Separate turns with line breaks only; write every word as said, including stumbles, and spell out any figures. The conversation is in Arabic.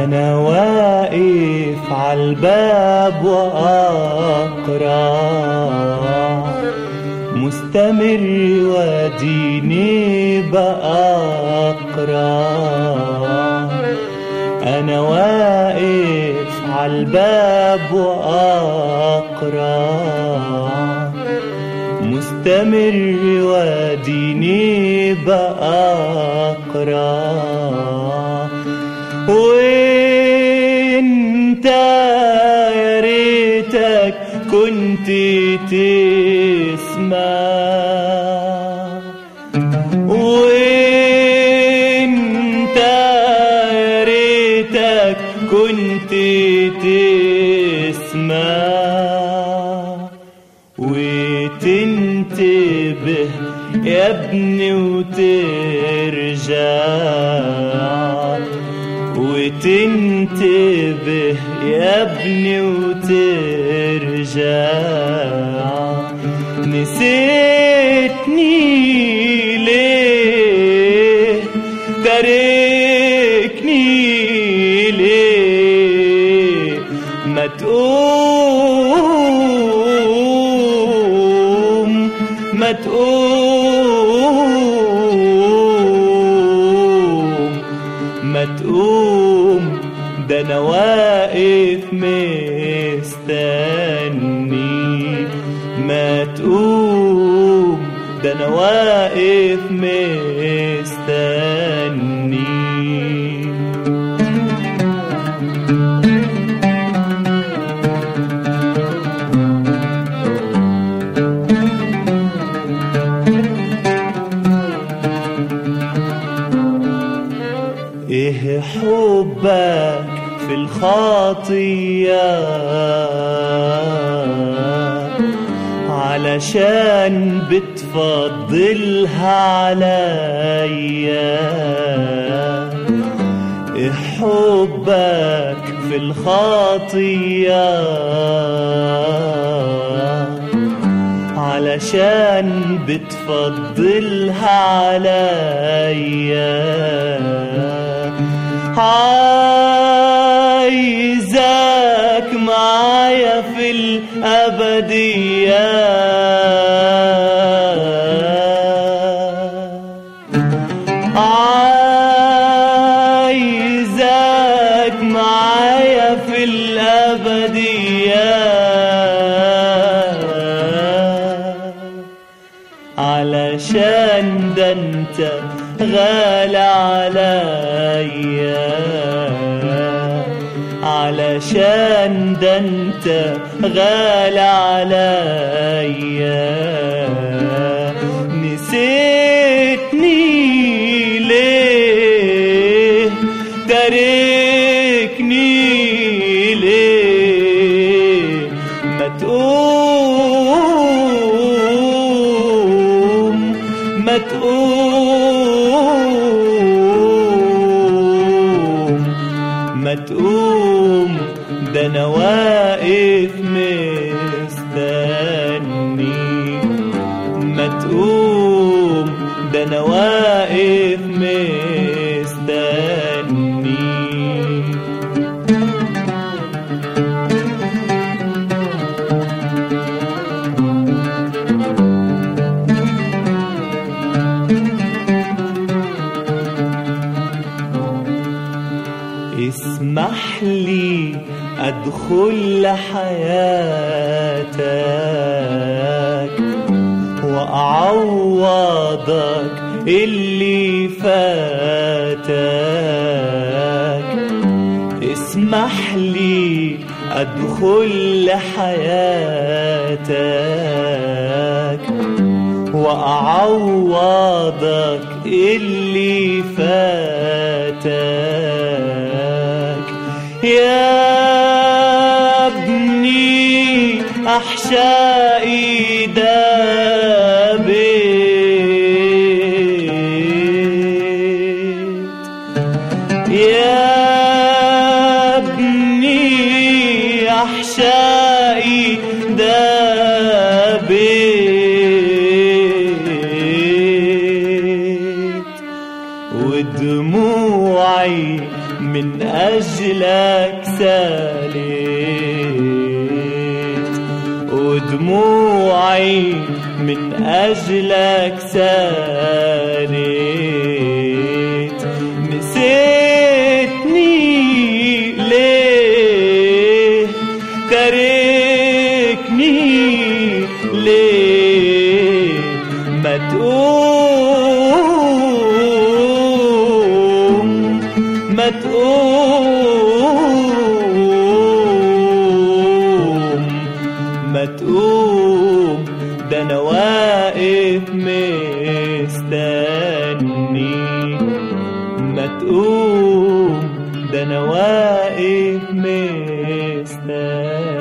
أنا واقف عالباب وأقرع، مستمر وديني بأقرع. أنا واقف عالباب وأقرع، مستمر وديني بأقرع. وانت يا ريتك كنت تسمع، وانت يا ريتك كنت تسمع وتنتبه يا ابني وترجع، وتنتبه يا ابني وترجع. نسيتني ليه؟ تاركني ليه؟ ما تقوم ما تقوم ما تقوم، ده أنا واقف مستني. ما تقوم، ده أنا واقف مستني. إيه حبك في الخطية علشان بتفضلها عليا؟ إيه حبك في الخطية علشان بتفضلها عليا؟ عايزك معايا في الأبدية، عايزك معايا في الأبدية، علشان ده انت غالي عليا، علشان ده انت غالي عليا. نسيتني ليه؟ تاركني ليه؟ ما تقوم ما تقوم ما تقوم، ده أنا واقف مستني. ما تقوم، ده أنا واقف مستني. اسمح لي أدخل لحياتك وأعوضك اللي فاتك. اسمح لي أدخل لحياتك وأعوضك اللي فاتك. يا ابني أحشائي دابت، يا ابني أحشائي دابت، ودموعي من أجلك ساليت، ودموعي من أجلك سالت. نسيتني ليه؟ تاركني ليه؟ ما تقوم ما تقوم ما تقوم، ده أنا واقف مستني. ما تقوم، ده أنا واقف مستني.